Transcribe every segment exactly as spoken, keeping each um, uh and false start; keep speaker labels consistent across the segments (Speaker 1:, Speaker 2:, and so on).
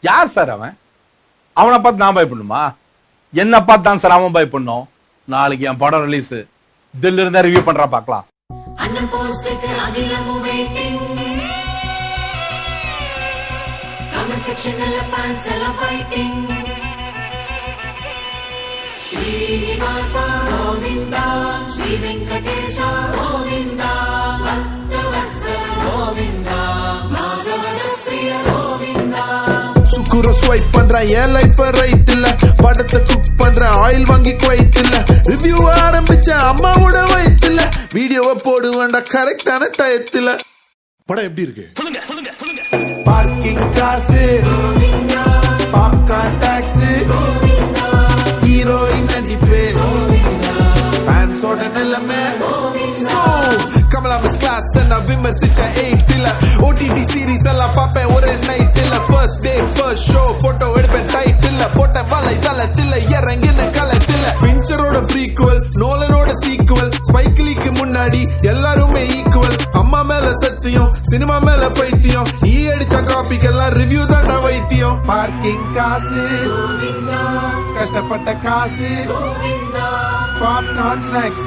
Speaker 1: யார் சார் அவன்? அவனை பார்த்து நான் பயப்படணுமா? என்ன பார்த்து தான் சார் அவன் பயப்படணும். நாளைக்கு என் படம் ரிலீஸ், தில்ல இருந்தா ரிவ்யூ பண்றா பாக்கலாம்.
Speaker 2: அண்ணன் போஸ்டுக்கு அகிலமு வெயிட்டிங், கமெண்ட் செக்ஷன்ல ஃபேன்ஸ் எல்லாம் ஃபைட்டிங். ஸ்ரீனிவாசா கோவிந்தா, ஸ்ரீ வெங்கடேஷ கோவிந்தா, பக்தவத்சல கோவிந்தா, மாதவர பிரிய கோவிந்தா.
Speaker 3: சுக்குர ஸ்வைப் பண்றேன், என் லைஃப் ரைட் இல்ல. படத்தை குக் பண்றேன், ஆயில் வாங்கி குவைத் இல்ல. ரிவ்யூ ஆரம்பிச்ச அம்மாவோட வயிற்று இல்ல. வீடியோவை போடுவேன்டா கரெக்டான டயத்துல. படம் எப்படி இருக்கு? பார்க்கிங் காசு, பாப்கார்ன் டாக்ஸ், ஹீரோயின் நடிப்பு, ஃபேன்ஸோட நிலைமை. கமலா மிஸ் கிளாஸ் நான் விமர்சிச்ச எயிட் இல்ல. ஓடிடி சீரிஸ் எல்லாம் பார்ப்பேன் ஒரு நைட் இல்ல. First day first show photo எடுப்பேன் டைட் இல்ல. போட்ட வலை தளத்தில் இறங்கின கலத்தில். பிஞ்சரோட ப்ரீக்குவல், நோலனோட சீக்குவல், ஸ்பைக்கிலிக்கு முன்னாடி எல்லாருமே ஈக்குவல். அம்மா மேல சத்தியம், சினிமா மேல பைத்தியம். ஈ அடிச்ச காப்பிக்கெல்லாம் ரிவ்யூ தாண்டா வைத்தியம். பார்க்கிங் காசு, கஷ்டப்பட்ட காசு, பாப்கார்ன் ஸ்நாக்ஸ்,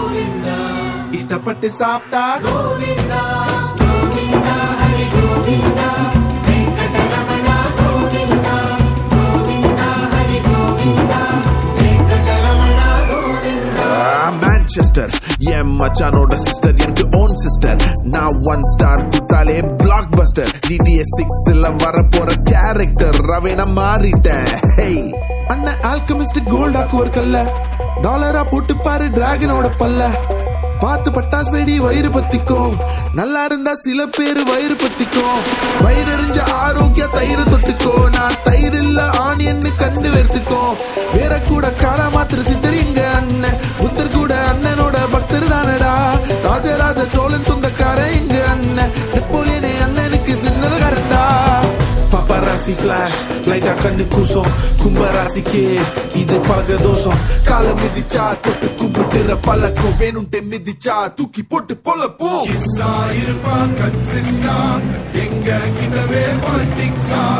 Speaker 3: இஷ்டப்பட்டு சாப்பிட்டா கோவிந்தா கோவிந்தா ஹரி கோவிந்தா, வெங்கடரமணா கோவிந்தா கோவிந்தா ஹரி கோவிந்தா, வெங்கடரமணா கோவிந்தா. மான்செஸ்டர் என் மச்சானோட சிஸ்டர், எனக்கு ஓன் சிஸ்டர். நான் ஒன் ஸ்டார் குத்தாலே பிளாக் பஸ்டர். ஜிடிஏ சிக்ஸ் ல வர போற கேரக்டர் ரவேனா மாறிட்டேன். ஹேய் அண்ணன் ஆல்கமிஸ்ட் கோல்டாக்கு ஒரு கல்ல, டாலரா போட்டு பாரு டிராகனோட பல்ல. பார்த்து பட்டாசு வெடி வயிறு பத்திக்கும், நல்லா இருந்தா சில பேரு வயிறு பத்திக்கும். வயிறு எறிஞ்ச ஆரோக்கிய தயிர் தொட்டுக்கோ. நான் தயிர் இல்ல ஆனியன்னு கண்டு வெறுத்துக்கோ. வேற கூட காரா மாத்திர சித்தர் எங்க அண்ணன். புத்தர் கூட அண்ணனோட பக்தர் தானடா. ராஜராஜ சோழன் சொந்தக்கார எங்க அண்ணன். நெப்போலியனே அண்ணனுக்கு சின்னதகாரண்டா. பப்பராசி ஃபிளாஷ் லைட்டா கண்ணு கூசம். கும்பராசிக்கு இது பழக தோஷம். கால மிதிச்சா தொட்டு கும்பிட்டுற பழக்கம். வேணும்ட்டே மிதிச்சா தூக்கி போட்டு பொல்லப்போ. இருப்பா கன்சிஸ்டா எங்க கிட்டவே பாலிட்டிக்ஸா.